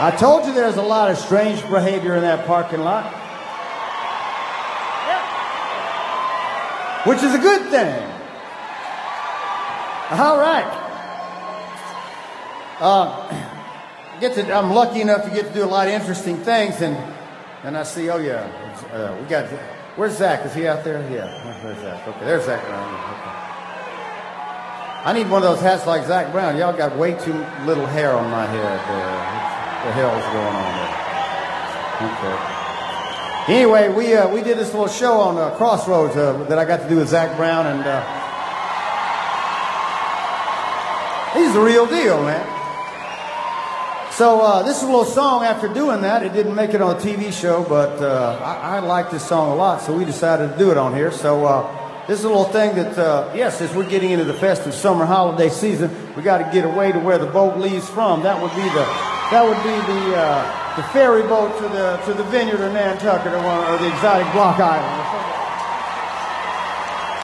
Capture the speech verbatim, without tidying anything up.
I told you there's a lot of strange behavior in that parking lot. Which is a good thing. All right. Uh, get to, I'm lucky enough to get to do a lot of interesting things, and and I see, oh yeah, uh, we got, where's Zach? Is he out there? Yeah, where's Zach? Okay, there's Zach Brown. Okay. I need one of those hats like Zach Brown. Y'all got way too little hair on my head there. What the hell's going on there? Okay. Anyway, we uh, we did this little show on uh, Crossroads uh, that I got to do with Zach Brown, and uh, he's the real deal, man. So uh, this is a little song. After doing that, it didn't make it on a T V show, but uh, I, I like this song a lot, so we decided to do it on here. So uh, this is a little thing that, uh, yes, as we're getting into the festive summer holiday season, we got to get away to where the boat leaves from. That would be the that would be the uh, the ferry boat to the to the vineyard of Nantucket or, one, or the exotic Block Island or something.